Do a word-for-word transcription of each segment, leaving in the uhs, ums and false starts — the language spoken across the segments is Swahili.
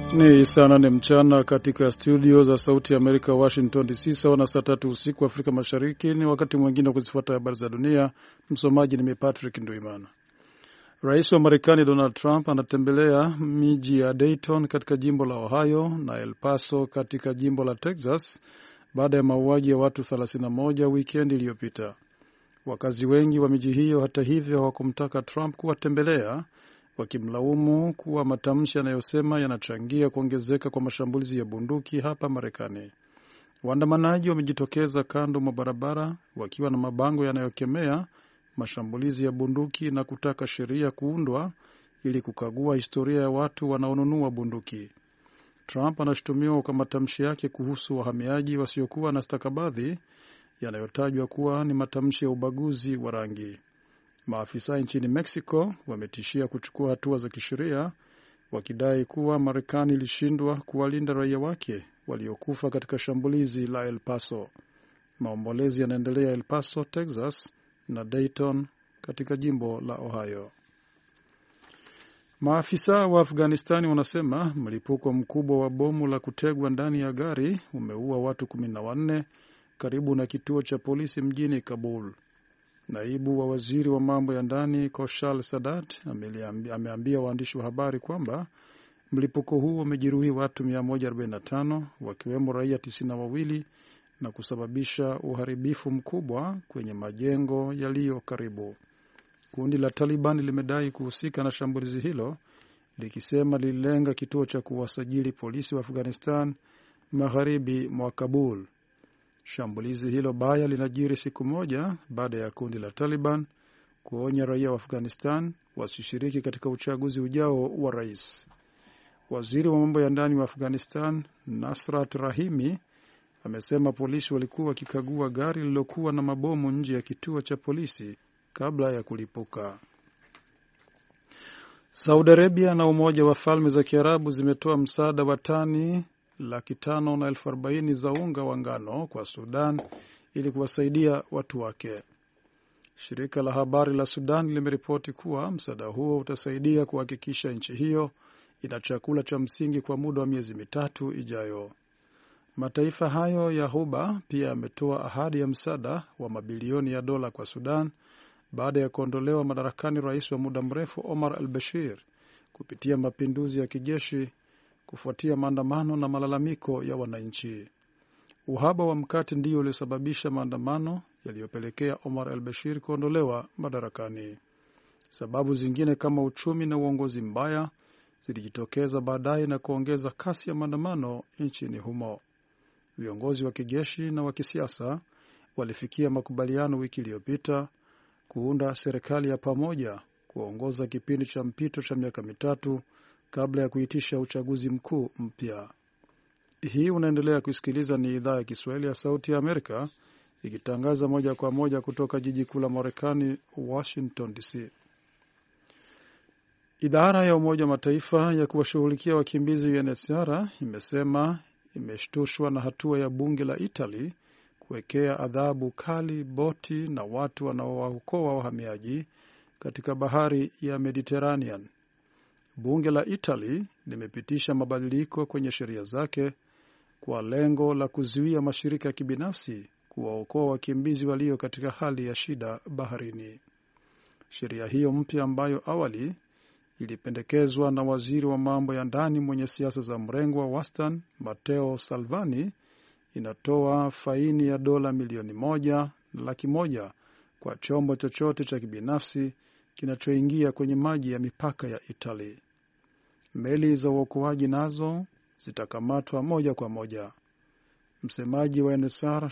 Ni saa nane mchana katika studio za Sauti ya Amerika, Washington D C, sawa na saa tatu usiku Afrika Mashariki. Ni wakati mwingine wa kuzifuata habari za dunia. Msomaji ni Patrick Nduimana. Rais wa Marekani Donald Trump anatembelea miji ya Dayton katika jimbo la Ohio na El Paso katika jimbo la Texas baada ya mauaji ya watu thelathini na moja wikendi iliyopita. Wakazi wengi wa miji hiyo hata hivyo hawakumtaka Trump kuwatembelea, wakimlaumu kuwa matamshi yanayosema yanachangia kuongezeka kwa mashambulizi ya bunduki hapa Marekani. Waandamanaji wamejitokeza kando mwa barabara wakiwa na mabango yanayokemea mashambulizi ya bunduki na kutaka sheria kuundwa ili kukagua historia ya watu wanaonunua bunduki. Trump anashutumiwa kwa matamshi yake kuhusu wahamiaji wasiokuwa na stakabadhi yanayotajwa kuwa ni matamshi ya ubaguzi wa rangi. Maafisa nchini Mexico wametishia kuchukua hatua za kisheria wakidai kuwa Marekani ilishindwa kuwalinda raia wake waliokufa katika shambulizi la El Paso. Maombolezi yanaendelea El Paso, Texas na Dayton katika jimbo la Ohio. Maafisa wa Afghanistani wanasema mlipuko mkubwa wa bomu la kutegwa ndani ya gari umeua watu kumi na wanne karibu na kituo cha polisi mjini Kabul. Naibu wa waziri wa mambo ya ndani Koshal Sadat ameambia waandishi wa habari kwamba mlipuko huo umejeruhi watu mia moja arobaini na tano wakiwemo raia tisini na wawili na kusababisha uharibifu mkubwa kwenye majengo yaliyo karibu. Kundi la Taliban limedai kuhusika na shambulizi hilo likisema lililenga kituo cha kuwasajili polisi wa Afghanistan magharibi mwa Kabul. Shambulizi hilo baya linajiri siku moja baada ya kundi la Taliban kuonya raia wa Afghanistan wasishiriki katika uchaguzi ujao wa rais. Waziri wa mambo ya ndani wa Afghanistan Nasrat Rahimi amesema polisi walikuwa wakikagua gari lililokuwa na mabomu nje ya kituo cha polisi kabla ya kulipuka. Saudi Arabia na Umoja wa Falme za Kiarabu zimetoa msaada wa tani laki tano na elfu arobaini za unga wa ngano kwa Sudan ili kuwasaidia watu wake. Shirika la habari la Sudan limeripoti kuwa msaada huo utasaidia kuhakikisha nchi hiyo ina chakula cha msingi kwa muda wa miezi mitatu ijayo. Mataifa hayo ya Ghuba pia yametoa ahadi ya msaada wa mabilioni ya dola kwa Sudan baada ya kuondolewa madarakani rais wa muda mrefu Omar al-Bashir kupitia mapinduzi ya kijeshi kufuatia maandamano na malalamiko ya wananchi. Uhaba wa mkate ndio uliosababisha maandamano yaliyopelekea Omar al-Bashir kuondolewa madarakani. Sababu zingine kama uchumi na uongozi mbaya zilijitokeza baadaye na kuongeza kasi ya maandamano nchini humo. Viongozi wa kijeshi na wa kisiasa walifikia makubaliano wiki iliyopita kuunda serikali ya pamoja kuongoza kipindi cha mpito cha miaka mitatu kabla ya kuitisha uchaguzi mkuu mpya. Hii unaendelea kusikiliza, ni idhaa ya Kiswahili ya Sauti ya Amerika ikitangaza moja kwa moja kutoka jiji kuu la Marekani, Washington D C. Idara ya Umoja wa Mataifa ya kuwashughulikia wakimbizi U N H C R imesema imeshtushwa na hatua ya bunge la Italy kuwekea adhabu kali boti na watu wanaowaokoa wahamiaji katika bahari ya Mediterranean. Bunge la Italy limepitisha mabadiliko kwenye sheria zake kwa lengo la kuzuia mashirika ya kibinafsi kuwaokoa wakimbizi walio katika hali ya shida baharini. Sheria hiyo mpya ambayo awali ilipendekezwa na waziri wa mambo ya ndani mwenye siasa za mrengo wa wastani Matteo Salvini inatoa faini ya dola milioni moja na laki moja kwa chombo chochote cha kibinafsi kinachoingia kwenye maji ya mipaka ya Italy. Meli za uokoaji nazo zitakamatwa moja kwa moja. Msemaji wa U N H C R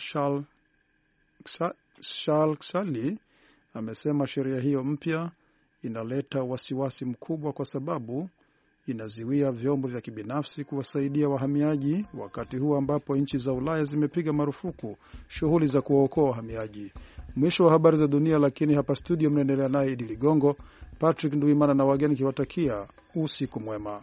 Charles Ksali amesema sheria hiyo mpya inaleta wasiwasi mkubwa kwa sababu inaziwia vyombo vya kibinafsi kuwasaidia wahamiaji wakati huu ambapo nchi za Ulaya zimepiga marufuku shughuli za kuwaokoa wahamiaji. Mwisho wa habari za dunia, lakini hapa studio mnaendelea naye Idi Ligongo. Patrick Nduimana na wageni kiwatakia usiku mwema.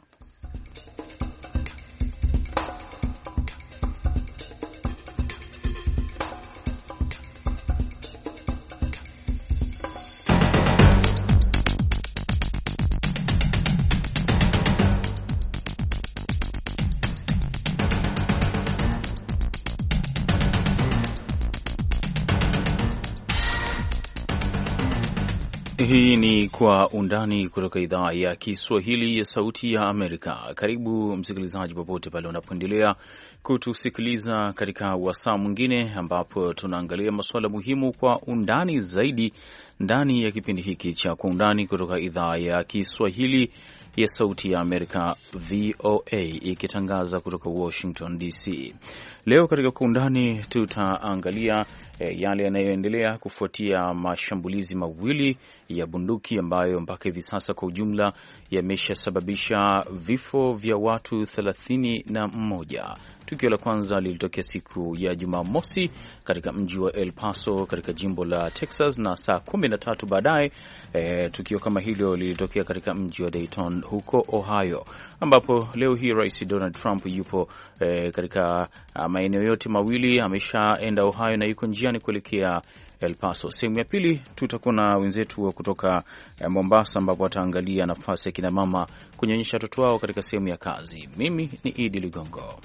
Hii ni Kwa Undani kutoka idhaa ya Kiswahili ya Sauti ya Amerika. Karibu msikilizaji, popote pale unapoendelea kutusikiliza katika wasaa mwingine ambapo tunaangalia masuala muhimu kwa undani zaidi ndani ya kipindi hiki cha Kwa Undani kutoka idhaa ya Kiswahili ya Sauti ya Amerika, V O A, ikitangaza kutoka Washington D C. Leo katika Kwa Undani tutaangalia e, yale yanayoendelea kufuatia mashambulizi mawili ya bunduki ambayo mpaka hivi sasa kwa ujumla yameshasababisha vifo vya watu thelathini na moja. Tukio la kwanza lilitokea siku ya Jumamosi katika mji wa El Paso katika jimbo la Texas, na saa kumi na tatu baadaye e, tukio kama hilo lilitokea katika mji wa Dayton huko Ohio, ambapo leo hii Rais Donald Trump yupo e, katika maeneo yote mawili. Ameshaenda Ohio na yuko njiani kuelekea El Paso. Sehemu ya pili tutakuwa na wenzetu kutoka eh, Mombasa, ambapo wataangalia nafasi ya kina mama kunyonyesha watoto wao katika sehemu ya kazi. Mimi ni Idi Ligongo.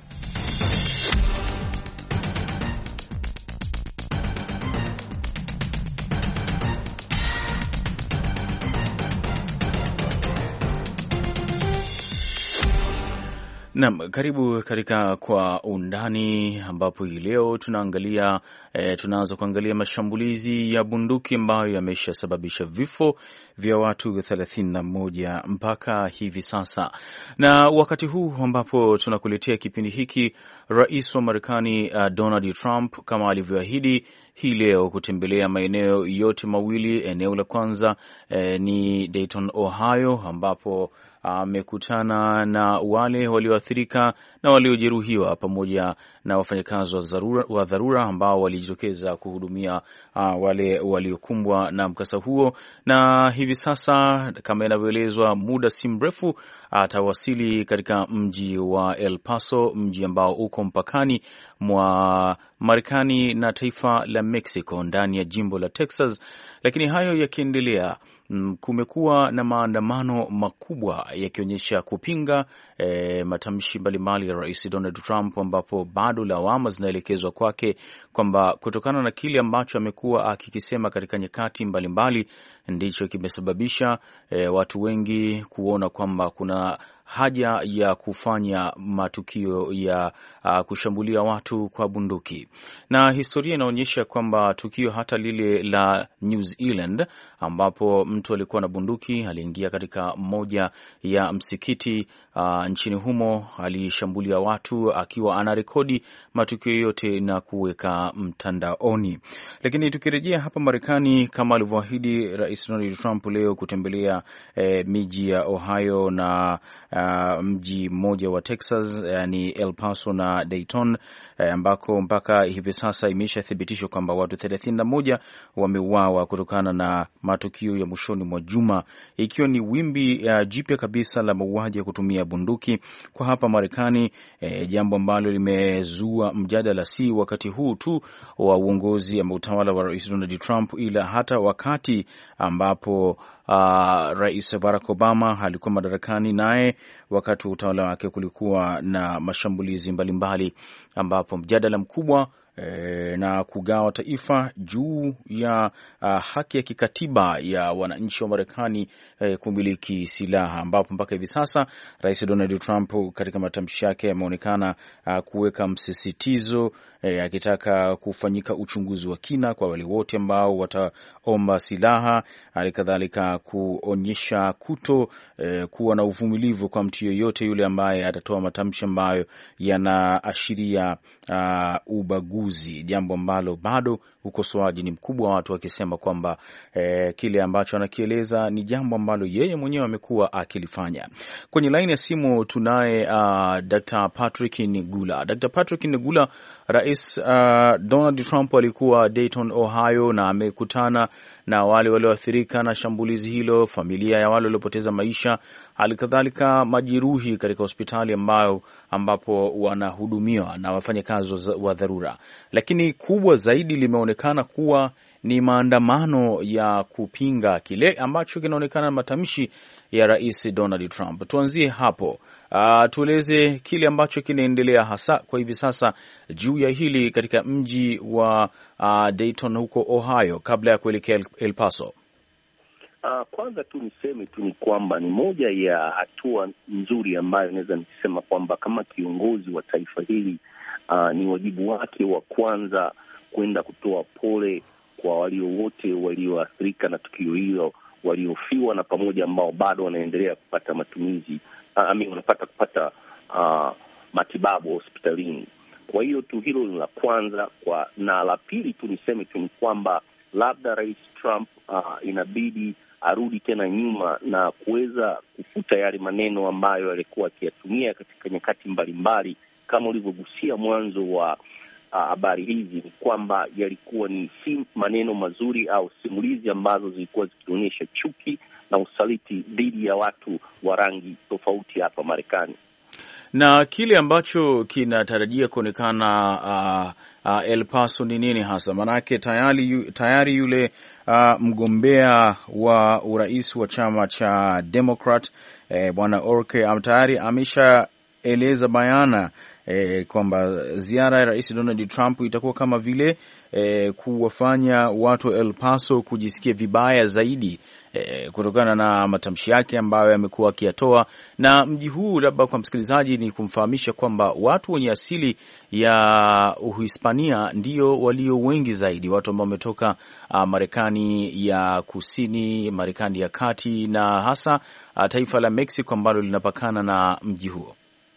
Naam, karibu katika Kwa Undani, ambapo hii leo tunaangalia e, tunaanza kuangalia mashambulizi ya bunduki ambayo yameshasababisha vifo vya watu thelathini na moja mpaka hivi sasa. Na wakati huu ambapo tunakuletea kipindi hiki, Rais wa Marekani uh, Donald Trump kama alivyoahidi hii leo kutembelea maeneo yote mawili. Eneo la kwanza eh, ni Dayton, Ohio, ambapo amekutana uh, na wale walioathirika na waliojeruhiwa pamoja na wafanyakazi wa dharura, wa dharura ambao walijitokeza kuhudumia uh, wale waliokumbwa na mkasa huo. Na hivi sasa kama inavyoelezwa, muda si mrefu atawasili katika mji wa El Paso, mji ambao uko mpakani mwa Marekani na taifa la Mexico ndani ya jimbo la Texas. Lakini hayo yakiendelea, kumekuwa na maandamano makubwa yakionyesha kupinga e, matamshi mbalimbali ya Rais Donald Trump, ambapo bado lawama zinaelekezwa kwake kwamba kutokana na kile ambacho amekuwa akikisema katika nyakati mbalimbali ndicho kimesababisha e, watu wengi kuona kwamba kuna haja ya kufanya matukio ya uh, kushambulia watu kwa bunduki. Na historia inaonyesha kwamba tukio hata lile la New Zealand ambapo mtu alikuwa na bunduki aliingia katika moja ya msikiti uh, nchini humo, alishambulia watu akiwa anarekodi matukio yote na kuweka mtandaoni. Lakini tukirejea hapa Marekani, kama alivyoahidi Rais Donald Trump leo kutembelea eh, miji ya Ohio na Uh, mji mmoja wa Texas, yani El Paso na Dayton, uh, ambako mpaka hivi sasa imeshathibitishwa kwamba watu thelathini na moja wameuawa kutokana na matukio ya mwishoni mwa juma, ikiwa ni wimbi uh, jipya kabisa la mauaji ya kutumia bunduki kwa hapa Marekani, uh, jambo ambalo limezua mjadala si wakati huu tu wa uongozi ama utawala wa Rais Donald Trump, ila hata wakati ambapo Uh, Rais Barack Obama alikuwa madarakani, naye wakati wa utawala wake kulikuwa na mashambulizi mbalimbali, ambapo mjadala mkubwa e, na kugawa taifa juu ya uh, haki ya kikatiba ya wananchi wa Marekani e, kumiliki silaha, ambapo mpaka hivi sasa Rais Donald Trump katika matamshi yake ameonekana uh, kuweka msisitizo E, akitaka kufanyika uchunguzi wa kina kwa wale wote ambao wataomba silaha, alikadhalika kuonyesha kuto e, kuwa na uvumilivu kwa mtu yoyote yule ambaye atatoa matamshi ambayo yanaashiria uh, ubaguzi, jambo ambalo bado ukosoaji ni mkubwa, watu wakisema kwamba e, kile ambacho anakieleza ni jambo ambalo yeye mwenyewe amekuwa akilifanya. Kwenye laini ya simu tunaye uh, Doctor Patrick Nigula. Doctor Patrick Nigula, Rais uh, Donald Trump alikuwa Dayton, Ohio, na amekutana na wale walioathirika na shambulizi hilo, familia ya wale waliopoteza maisha, halikadhalika majeruhi katika hospitali ambayo ambapo wanahudumiwa na wafanyakazi wa dharura. Lakini kubwa zaidi limeonekana kuwa ni maandamano ya kupinga kile ambacho kinaonekana matamshi ya Rais Donald Trump. Tuanzie hapo. Uh, tueleze kile ambacho kinaendelea hasa kwa hivi sasa juu ya hili katika mji wa uh, Dayton huko Ohio kabla ya kuelekea El Paso. Uh, kwanza tu niseme tu ni kwamba ni moja ya hatua nzuri ambayo naweza nisema kwamba kama kiongozi wa taifa hili uh, ni wajibu wake wa kwanza kwenda kutoa pole kwa walio wote walioathirika na tukio hilo, waliofiwa na pamoja ambao bado wanaendelea kupata matumizi uh, wanapata kupata uh, matibabu hospitalini. Kwa hiyo tu hilo ni la kwanza kwa, na la pili tu niseme tu ni kwamba labda Rais Trump uh, inabidi arudi tena nyuma na kuweza kufuta yale maneno ambayo alikuwa akiyatumia katika nyakati mbalimbali. Kama ulivyogusia mwanzo wa habari uh, hizi, ni kwamba yalikuwa ni si maneno mazuri au simulizi ambazo zilikuwa zikionyesha chuki na usaliti dhidi ya watu wa rangi tofauti hapa Marekani. Na kile ambacho kinatarajia kuonekana uh, uh, El Paso ni nini hasa? Manake tayari tayari yule uh, mgombea wa urais wa chama cha Democrat eh, bwana Orke tayari ameshaeleza bayana eh, kwamba ziara ya Rais Donald Trump itakuwa kama vile eh, kuwafanya watu wa El Paso kujisikia vibaya zaidi E, kutokana na matamshi yake ambayo yamekuwa akiyatoa. Na mji huu, labda kwa msikilizaji, ni kumfahamisha kwamba watu wenye asili ya Uhispania ndio walio wengi zaidi, watu ambao wametoka uh, Marekani ya Kusini, Marekani ya Kati na hasa uh, taifa la Mexico ambalo linapakana na mji huo.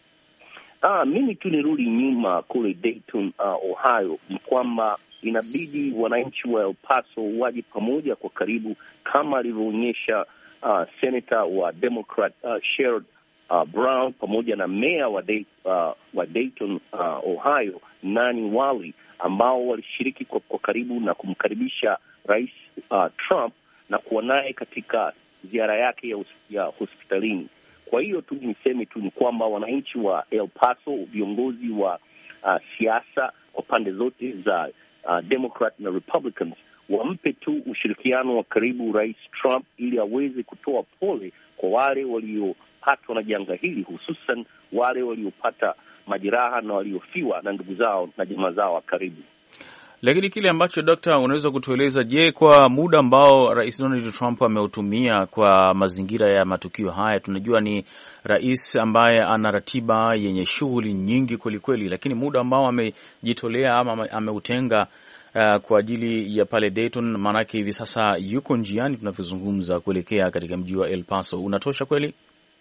Ah, mimi tu nirudi nyuma kule Dayton, uh, Ohio, ni kwamba inabidi wananchi wa El Paso waje pamoja kwa karibu, kama alivyoonyesha uh, senator wa Democrat uh, Sherrod uh, Brown pamoja na mayor wa, Day, uh, wa Dayton, uh, Ohio, Nani Wally, ambao walishiriki kwa, kwa karibu na kumkaribisha Rais uh, Trump na kuwa naye katika ziara yake ya, ya hospitalini. Kwa hiyo tu niseme tu ni kwamba wananchi wa El Paso, viongozi wa uh, siasa kwa pande zote za uh, Democrat na Republicans, wampe tu ushirikiano wa karibu Rais Trump ili aweze kutoa pole kwa wale waliopatwa na janga hili, hususan wale waliopata majeraha na waliofiwa na ndugu zao na jamaa zao wa karibu. Lakini kile ambacho Dokta, unaweza kutueleza, je, kwa muda ambao Rais Donald Trump ameutumia kwa mazingira ya matukio haya, tunajua ni rais ambaye ana ratiba yenye shughuli nyingi kweli kweli, lakini muda ambao amejitolea ama ameutenga uh, kwa ajili ya pale Dayton, maanake hivi sasa yuko njiani tunavyozungumza kuelekea katika mji wa El Paso, unatosha kweli?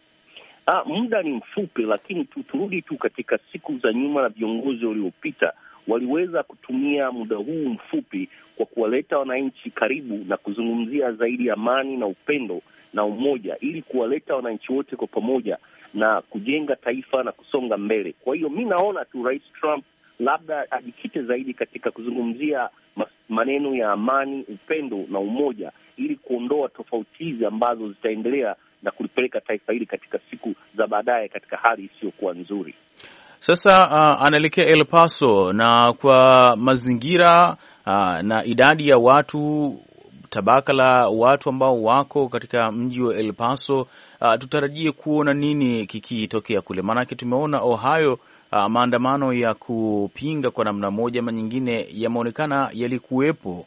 Ah, muda ni mfupi, lakini turudi tu katika siku za nyuma na viongozi waliopita waliweza kutumia muda huu mfupi kwa kuwaleta wananchi karibu na kuzungumzia zaidi amani na upendo na umoja, ili kuwaleta wananchi wote kwa pamoja na kujenga taifa na kusonga mbele. Kwa hiyo mi naona tu Rais Trump labda ajikite zaidi katika kuzungumzia maneno ya amani, upendo na umoja, ili kuondoa tofauti hizi ambazo zitaendelea na kulipeleka taifa hili katika siku za baadaye katika hali isiyokuwa nzuri. Sasa uh, anaelekea El Paso, na kwa mazingira uh, na idadi ya watu, tabaka la watu ambao wako katika mji wa El Paso, uh, tutarajie kuona nini kikitokea kule? Maanake tumeona Ohio, uh, maandamano ya kupinga kwa namna moja ama nyingine yameonekana yalikuwepo.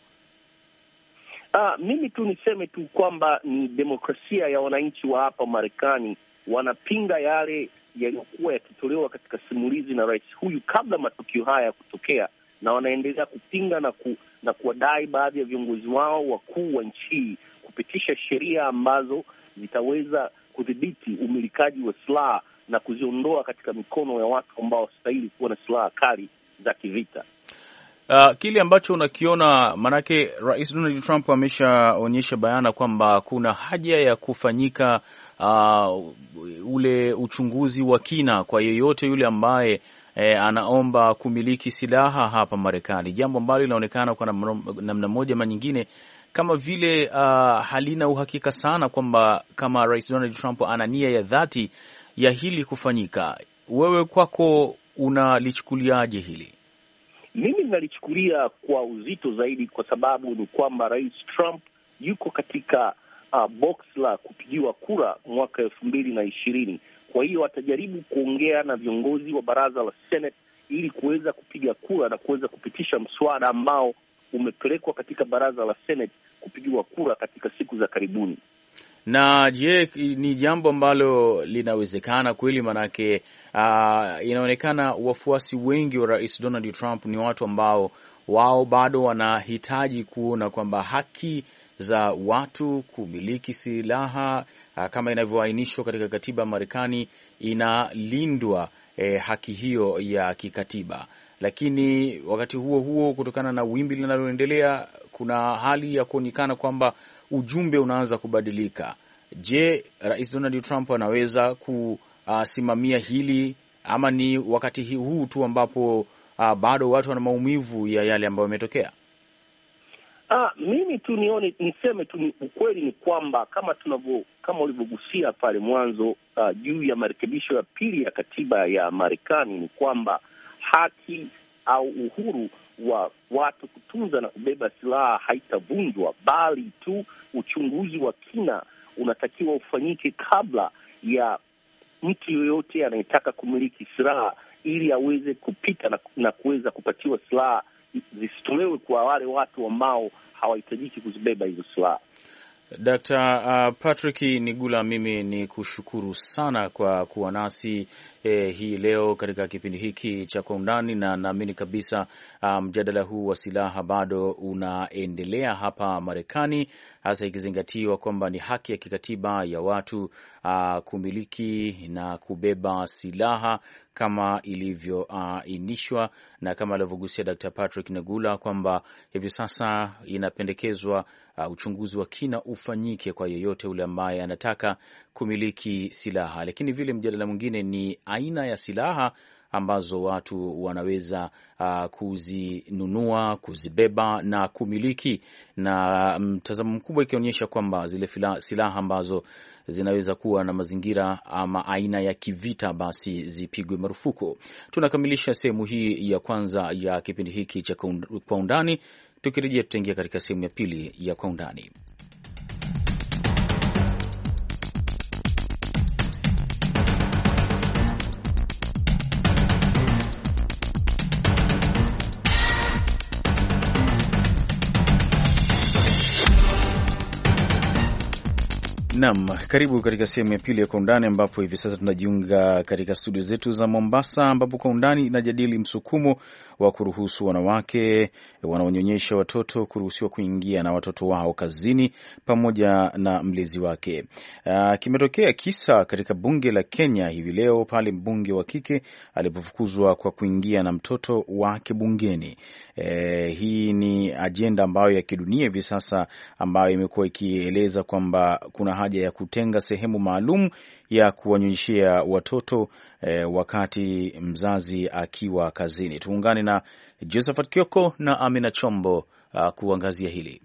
Ah, mimi tu niseme tu kwamba ni demokrasia ya wananchi wa hapa Marekani, wanapinga yale yaliyokuwa yakitolewa katika simulizi na rais huyu kabla matukio haya kutokea, na wanaendelea kupinga na ku, na kuwadai baadhi ya viongozi wao wakuu wa nchi kupitisha sheria ambazo zitaweza kudhibiti umilikaji wa silaha na kuziondoa katika mikono ya watu ambao wastahili kuwa na silaha kali za kivita. Uh, kile ambacho unakiona, manake Rais Donald Trump ameshaonyesha bayana kwamba kuna haja ya kufanyika uh, ule uchunguzi wa kina kwa yeyote yule ambaye eh, anaomba kumiliki silaha hapa Marekani, jambo ambalo linaonekana kwa namna moja ama nyingine kama vile uh, halina uhakika sana kwamba kama Rais Donald Trump ana nia ya dhati ya hili kufanyika. Wewe kwako unalichukuliaje hili? Mimi nalichukulia kwa uzito zaidi, kwa sababu ni kwamba Rais Trump yuko katika uh, box la kupigiwa kura mwaka elfu mbili na ishirini. Kwa hiyo atajaribu kuongea na viongozi wa baraza la Senate ili kuweza kupiga kura na kuweza kupitisha mswada ambao umepelekwa katika baraza la Senate kupigiwa kura katika siku za karibuni. Na je, ni jambo ambalo linawezekana kweli? Manake uh, inaonekana wafuasi wengi wa Rais Donald Trump ni watu ambao wao bado wanahitaji kuona kwamba haki za watu kumiliki silaha uh, kama inavyoainishwa katika katiba ya Marekani inalindwa, eh, haki hiyo ya kikatiba. Lakini wakati huo huo, kutokana na wimbi linaloendelea, kuna hali ya kuonekana kwamba ujumbe unaanza kubadilika. Je, Rais Donald Trump anaweza kusimamia hili, ama ni wakati huu tu ambapo uh, bado watu wana maumivu ya yale ambayo yametokea? Ah, mimi tu nione niseme tu ni ukweli ni kwamba kama tunavyo kama ulivyogusia pale mwanzo uh, juu ya marekebisho ya pili ya katiba ya Marekani, ni kwamba haki au uhuru wa watu kutunza na kubeba silaha haitavunjwa, bali tu uchunguzi wa kina unatakiwa ufanyike kabla ya mtu yoyote anayetaka kumiliki silaha, ili aweze kupita na, na kuweza kupatiwa silaha zisitolewe kwa wale watu ambao hawahitajiki kuzibeba hizo silaha. Daktari Uh, Patrick Nigula, mimi ni kushukuru sana kwa kuwa nasi eh, hii leo katika kipindi hiki cha Kwa Undani, na naamini kabisa mjadala um, huu wa silaha bado unaendelea hapa Marekani, hasa ikizingatiwa kwamba ni haki ya kikatiba ya watu uh, kumiliki na kubeba silaha kama ilivyoainishwa uh, na kama alivyogusia Daktari Patrick Nigula kwamba hivi sasa inapendekezwa Uh, uchunguzi wa kina ufanyike kwa yeyote ule ambaye anataka kumiliki silaha. Lakini vile mjadala mwingine ni aina ya silaha ambazo watu wanaweza uh, kuzinunua, kuzibeba na kumiliki, na mtazamo mkubwa ikionyesha kwamba zile fila, silaha ambazo zinaweza kuwa na mazingira ama aina ya kivita basi zipigwe marufuku. Tunakamilisha sehemu hii ya kwanza ya kipindi hiki cha Kwa Undani. Tukirejea tutaingia katika sehemu ya pili ya Kwa Undani. Naam, karibu katika sehemu ya pili ya Kwa Undani, ambapo hivi sasa tunajiunga katika studio zetu za Mombasa, ambapo Kwa Undani inajadili msukumo wa kuruhusu wanawake wanaonyonyesha watoto kuruhusiwa kuingia na watoto wao kazini pamoja na mlezi wake. Uh, kimetokea kisa katika bunge la Kenya hivi leo pale mbunge wa kike alipofukuzwa kwa kuingia na mtoto wake bungeni. Eh, hii ni ajenda ambayo ya kidunia hivi sasa ambayo imekuwa ikieleza kwamba kuna haja ya kutenga sehemu maalum ya kuwanyonyeshea watoto eh, wakati mzazi akiwa kazini. Tuungane na Josephat Kioko na Amina Chombo uh, kuangazia hili.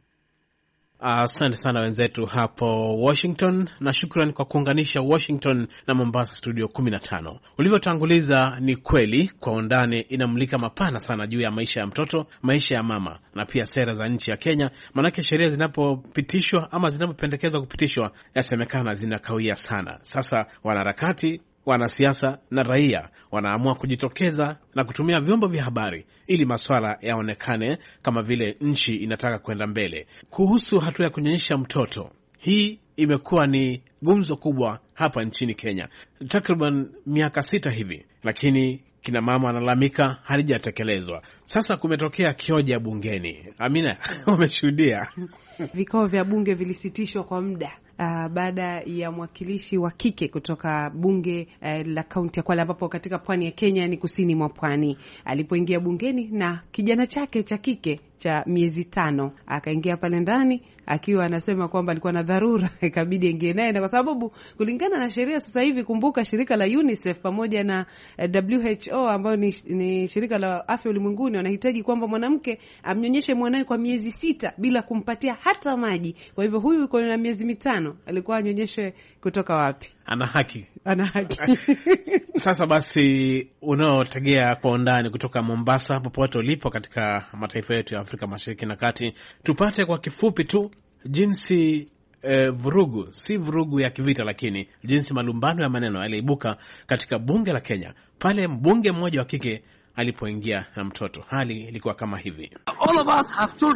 Asante uh, sana wenzetu hapo Washington, na shukrani kwa kuunganisha Washington na Mombasa studio kumi na tano. Ulivyotanguliza ni kweli, Kwa Undani inamulika mapana sana juu ya maisha ya mtoto, maisha ya mama, na pia sera za nchi ya Kenya. Manake sheria zinapopitishwa ama zinapopendekezwa kupitishwa, yasemekana zinakawia sana. Sasa wanaharakati, wanasiasa na raia wanaamua kujitokeza na kutumia vyombo vya habari ili masuala yaonekane kama vile nchi inataka kwenda mbele. Kuhusu hatua ya kunyonyesha mtoto, hii imekuwa ni gumzo kubwa hapa nchini Kenya takriban miaka sita hivi, lakini kina mama wanalalamika halijatekelezwa. Sasa kumetokea kioja bungeni. Amina, umeshuhudia vikao vya bunge vilisitishwa kwa muda Uh, baada ya mwakilishi wa kike kutoka bunge uh, la kaunti ya Kwale, ambapo katika pwani ya Kenya ni kusini mwa pwani, alipoingia bungeni na kijana chake cha kike cha miezi tano, akaingia pale ndani akiwa anasema kwamba alikuwa na dharura, ikabidi aingie naye, na kwa sababu kulingana na sheria sasa hivi, kumbuka shirika la UNICEF pamoja na uh, W H O ambayo ni, ni shirika la afya ulimwenguni, wanahitaji kwamba mwanamke amnyonyeshe mwanae kwa miezi sita bila kumpatia hata maji. Kwa hivyo huyu yuko na miezi mitano, alikuwa anyonyeshwe kutoka wapi? Ana haki, ana haki. Sasa basi, unaotegea Kwa Undani kutoka Mombasa, popote ulipo katika mataifa yetu ya Afrika Mashariki na Kati, tupate kwa kifupi tu jinsi eh, vurugu, si vurugu ya kivita, lakini jinsi malumbano ya maneno yaliibuka katika bunge la Kenya pale mbunge mmoja wa kike alipoingia na mtoto. Hali ilikuwa kama hivi: all of us have children,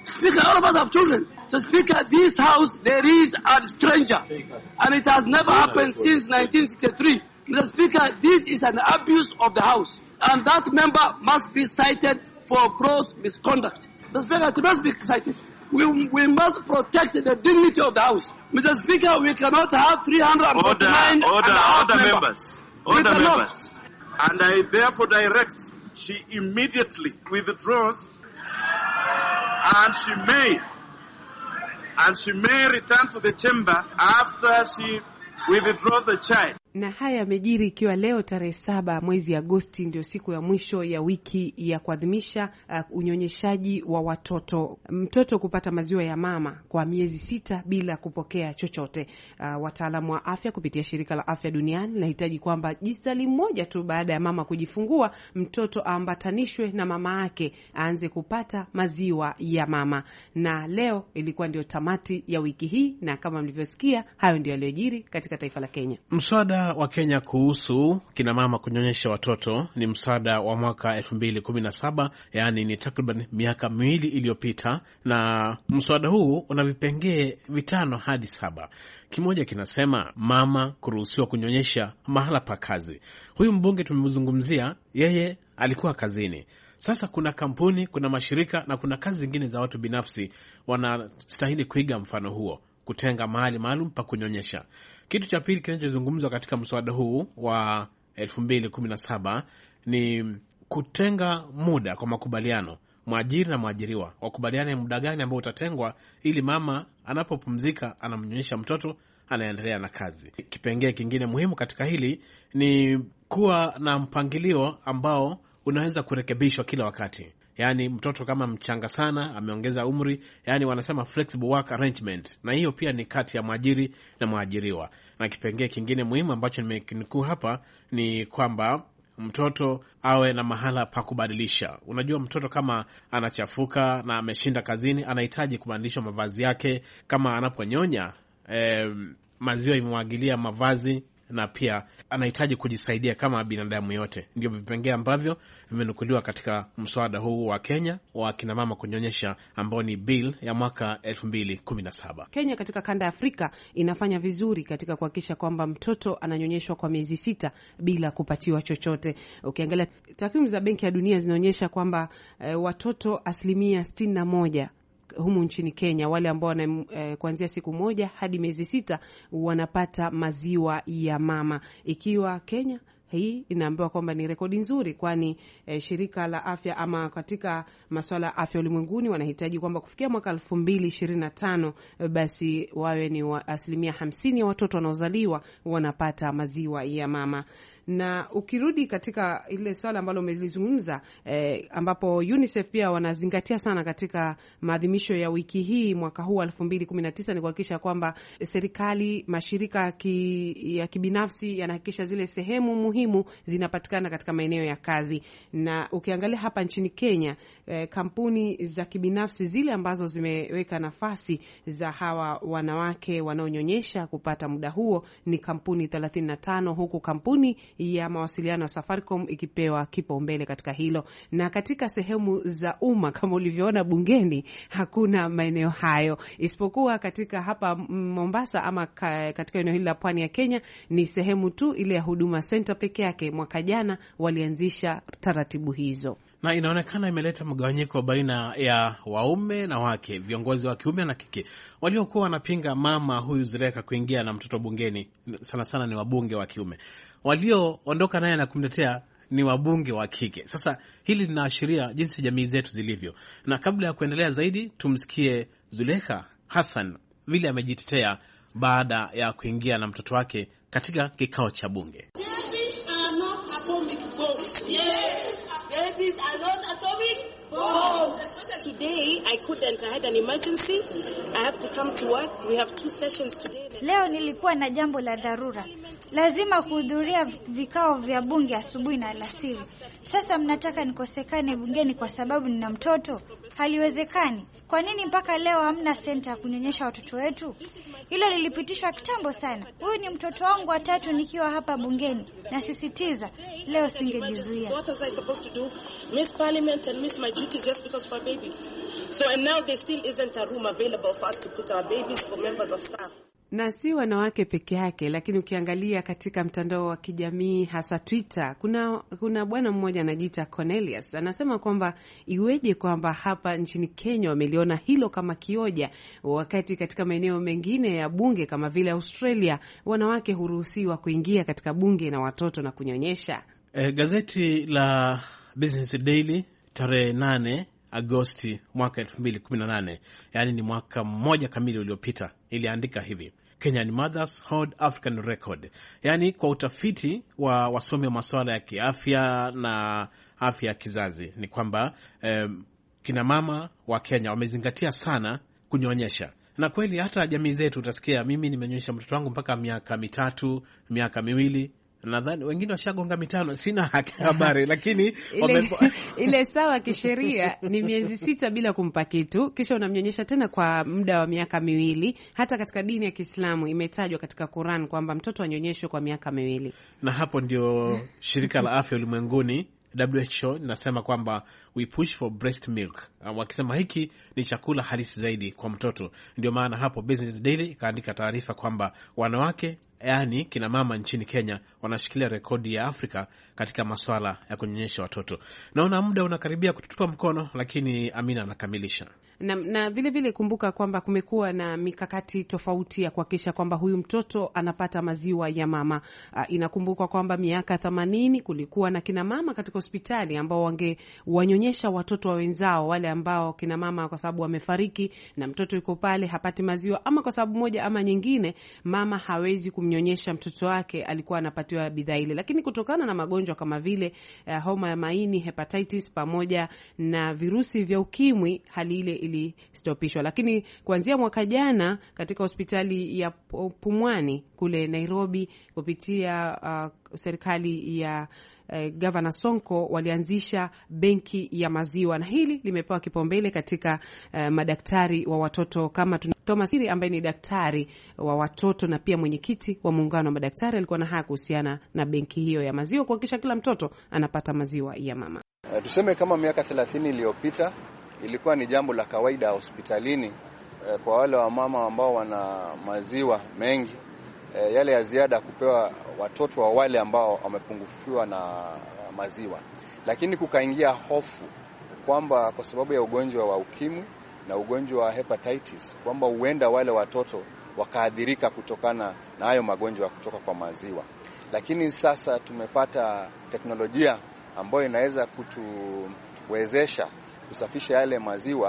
Speaker, all of us have children. So Speaker, this house, there is a stranger. And it has never happened since nineteen sixty-three. Mister Speaker, this is an abuse of the house. And that member must be cited for gross misconduct. Mister Speaker, it must be cited. We, we must protect the dignity of the house. Mister Speaker, we cannot have three hundred forty-nine order, order, order members. Order cannot. members. And I therefore direct she immediately withdraws and she may and she may return to the chamber after she withdraws the child. Na haya yamejiri ikiwa leo tarehe saba mwezi Agosti ndio siku ya mwisho ya wiki ya kuadhimisha uh, unyonyeshaji wa watoto. Mtoto kupata maziwa ya mama kwa miezi sita bila kupokea chochote. Uh, wataalamu wa afya kupitia shirika la afya duniani linahitaji kwamba jisali moja tu baada ya mama kujifungua, mtoto aambatanishwe na mama yake aanze kupata maziwa ya mama. Na leo ilikuwa ndio tamati ya wiki hii, na kama mlivyosikia hayo ndio yaliyojiri katika taifa la Kenya. Mswada wa Kenya kuhusu kina mama kunyonyesha watoto ni mswada wa mwaka elfu mbili kumi na saba, yani ni takriban miaka miwili iliyopita, na mswada huu una vipengee vitano hadi saba. Kimoja kinasema mama kuruhusiwa kunyonyesha mahala pa kazi. Huyu mbunge tumemzungumzia, yeye alikuwa kazini. Sasa kuna kampuni, kuna mashirika na kuna kazi zingine za watu binafsi wanastahili kuiga mfano huo, kutenga mahali maalum pa kunyonyesha. Kitu cha pili kinachozungumzwa katika mswada huu wa elfu mbili kumi na saba ni kutenga muda kwa makubaliano. Mwajiri na mwajiriwa wakubaliane muda gani ambao utatengwa ili mama anapopumzika anamnyonyesha mtoto, anaendelea na kazi. Kipengee kingine muhimu katika hili ni kuwa na mpangilio ambao unaweza kurekebishwa kila wakati. Yani mtoto kama mchanga sana, ameongeza umri, yani wanasema flexible work arrangement. Na hiyo pia ni kati ya mwajiri na mwajiriwa. Na kipengee kingine muhimu ambacho nimekinukuu hapa ni kwamba mtoto awe na mahala pa kubadilisha. Unajua mtoto kama anachafuka na ameshinda kazini, anahitaji kubadilisha mavazi yake. Kama anaponyonya eh, maziwa imemwagilia mavazi, na pia anahitaji kujisaidia kama binadamu yote. Ndio vipengee ambavyo vimenukuliwa katika mswada huu wa Kenya wa kina mama kunyonyesha, ambao ni bill ya mwaka elfu mbili kumi na saba. Kenya katika kanda ya Afrika inafanya vizuri katika kuhakikisha kwamba mtoto ananyonyeshwa kwa miezi sita bila kupatiwa chochote. Ukiangalia takwimu za Benki ya Dunia zinaonyesha kwamba e, watoto asilimia sitini na moja humu nchini Kenya, wale ambao wana eh, kuanzia siku moja hadi miezi sita wanapata maziwa ya mama. Ikiwa Kenya hii inaambiwa kwamba ni rekodi nzuri, kwani eh, shirika la afya ama katika masuala ya afya ulimwenguni wanahitaji kwamba kufikia mwaka elfu mbili ishirini na tano eh, basi wawe ni wa, asilimia hamsini ya watoto wanaozaliwa wanapata maziwa ya mama. Na ukirudi katika ile swala ambalo umelizungumza eh, ambapo UNICEF pia wanazingatia sana katika maadhimisho ya wiki hii mwaka huu elfu mbili kumi na tisa, ni kuhakikisha kwamba serikali, mashirika ki, ya kibinafsi yanahakikisha zile sehemu muhimu zinapatikana katika maeneo ya kazi. Na ukiangalia hapa nchini Kenya eh, kampuni za kibinafsi zile ambazo zimeweka nafasi za hawa wanawake wanaonyonyesha kupata muda huo ni kampuni thelathini na tano, huku kampuni ya mawasiliano ya Safaricom ikipewa kipaumbele katika hilo. Na katika sehemu za umma kama ulivyoona bungeni hakuna maeneo hayo, isipokuwa katika hapa Mombasa ama katika eneo hili la pwani ya Kenya ni sehemu tu ile ya Huduma Center peke yake. Mwaka jana walianzisha taratibu hizo, na inaonekana imeleta mgawanyiko baina ya waume na wake, viongozi wa kiume na kike. Waliokuwa wanapinga mama huyu Zureka kuingia na mtoto bungeni sana sana ni wabunge wa kiume, walioondoka naye na kumletea ni wabunge wa kike. Sasa hili linaashiria jinsi jamii zetu zilivyo. Na kabla ya kuendelea zaidi, tumsikie Zulekha Hassan vile amejitetea baada ya kuingia na mtoto wake katika kikao cha bunge. Babies are not atomic bombs. Today I couldn't. I had an emergency. I have to come to work. We have two sessions today. Leo nilikuwa na jambo la dharura. Lazima kuhudhuria vikao vya bunge asubuhi na alasiri. Sasa mnataka nikosekane bungeni kwa sababu nina mtoto? Haliwezekani. Kwa nini mpaka leo hamna senta ya kunyonyesha watoto wetu? Hilo lilipitishwa kitambo sana. Huyu ni mtoto wangu wa tatu nikiwa hapa bungeni. Nasisitiza, leo singejizuia. What was I supposed to do? Miss Parliament and miss my duties just because for a baby? So and now there still isn't a room available for us to put our babies for members of staff. Na si wanawake peke yake, lakini ukiangalia katika mtandao wa kijamii hasa Twitter, kuna kuna bwana mmoja anajiita Cornelius, anasema kwamba iweje kwamba hapa nchini Kenya wameliona hilo kama kioja, wakati katika maeneo mengine ya bunge kama vile Australia wanawake huruhusiwa kuingia katika bunge na watoto na kunyonyesha. E, gazeti la Business Daily tarehe nane Agosti mwaka elfu mbili kumi na nane, yani ni mwaka mmoja kamili uliopita, iliandika hivi: Kenyan mothers hold African record. Yani kwa utafiti wa wasomi wa masuala ya kiafya na afya ya kizazi ni kwamba eh, kina mama wa Kenya wamezingatia sana kunyonyesha. Na kweli hata jamii zetu utasikia, mimi nimenyonyesha mtoto wangu mpaka miaka mitatu, miaka miwili. Nadhani wengine washagonga mitano, sina habari lakini ile, wame... ile sawa kisheria ni miezi sita bila kumpa kitu, kisha unamnyonyesha tena kwa muda wa miaka miwili. Hata katika dini ya Kiislamu imetajwa katika Quran kwamba mtoto anyonyeshwe kwa miaka miwili. Na hapo ndio shirika la afya ulimwenguni W H O nasema kwamba we push for breast milk, wakisema hiki ni chakula halisi zaidi kwa mtoto. Ndio maana hapo Business Daily ikaandika taarifa kwamba wanawake, yani kina mama nchini Kenya, wanashikilia rekodi ya Afrika katika masuala ya kunyonyesha watoto. Naona muda unakaribia kututupa mkono, lakini Amina anakamilisha. Na, na vile vile kumbuka kwamba kumekuwa na mikakati tofauti ya kuhakikisha kwamba huyu mtoto anapata maziwa ya mama. Uh, inakumbuka kwamba miaka themanini kulikuwa na kina mama katika hospitali ambao wange wanyonyesha watoto wa wenzao, wale ambao kina mama kwa sababu wamefariki na mtoto yuko pale hapati maziwa, ama kwa sababu moja ama nyingine mama hawezi kumnyonyesha mtoto wake, alikuwa anapatiwa bidhaa ile. Lakini kutokana na magonjwa kama vile uh, homa ya maini, hepatitis pamoja na virusi vya ukimwi, hali ile ilistopishwa. Lakini kuanzia mwaka jana katika hospitali ya Pumwani kule Nairobi kupitia uh, serikali ya uh, Governor Sonko walianzisha benki ya maziwa, na hili limepewa kipaumbele katika uh, madaktari wa watoto kama tuna Thomas Siri ambaye ni daktari wa watoto na pia mwenyekiti wa muungano wa madaktari. Alikuwa na haya kuhusiana na benki hiyo ya maziwa kuhakikisha kila mtoto anapata maziwa ya mama. Uh, tuseme kama miaka thelathini iliyopita ilikuwa ni jambo la kawaida hospitalini eh, kwa wale wa mama ambao wana maziwa mengi eh, yale ya ziada kupewa watoto wa wale ambao wamepungufiwa na maziwa. Lakini kukaingia hofu kwamba kwa sababu ya ugonjwa wa ukimwi na ugonjwa wa hepatitis kwamba huenda wale watoto wakaadhirika kutokana na hayo magonjwa kutoka kwa maziwa. Lakini sasa tumepata teknolojia ambayo inaweza kutuwezesha kusafisha yale maziwa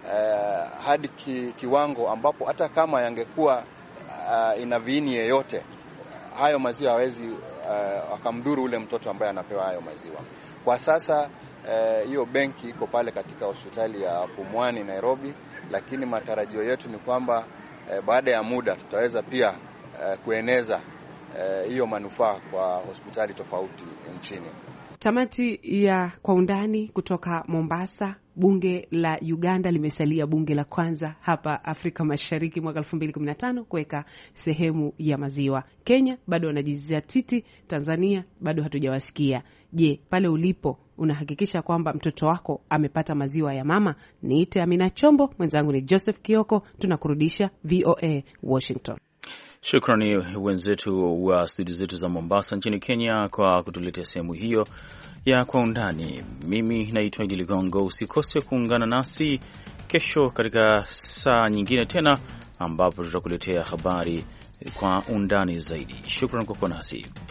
uh, hadi ki, kiwango ambapo hata kama yangekuwa uh, ina viini yeyote, hayo maziwa hawezi uh, akamdhuru ule mtoto ambaye anapewa hayo maziwa. Kwa sasa hiyo uh, benki iko pale katika hospitali ya Pumwani Nairobi, lakini matarajio yetu ni kwamba uh, baada ya muda tutaweza pia uh, kueneza hiyo uh, manufaa kwa hospitali tofauti nchini. Tamati ya Kwa Undani kutoka Mombasa. Bunge la Uganda limesalia bunge la kwanza hapa Afrika Mashariki mwaka elfu mbili kumi na tano kuweka sehemu ya maziwa. Kenya bado wanajizatiti, Tanzania bado hatujawasikia. Je, pale ulipo unahakikisha kwamba mtoto wako amepata maziwa ya mama? Niite Amina Chombo, mwenzangu ni Joseph Kioko, tunakurudisha V O A Washington. Shukrani wenzetu wa studio zetu za Mombasa nchini Kenya kwa kutuletea sehemu hiyo ya Kwa Undani. Mimi naitwa Idi Ligongo. Usikose kuungana nasi kesho katika saa nyingine tena ambapo tutakuletea habari kwa undani zaidi. Shukrani kwa kuwa nasi.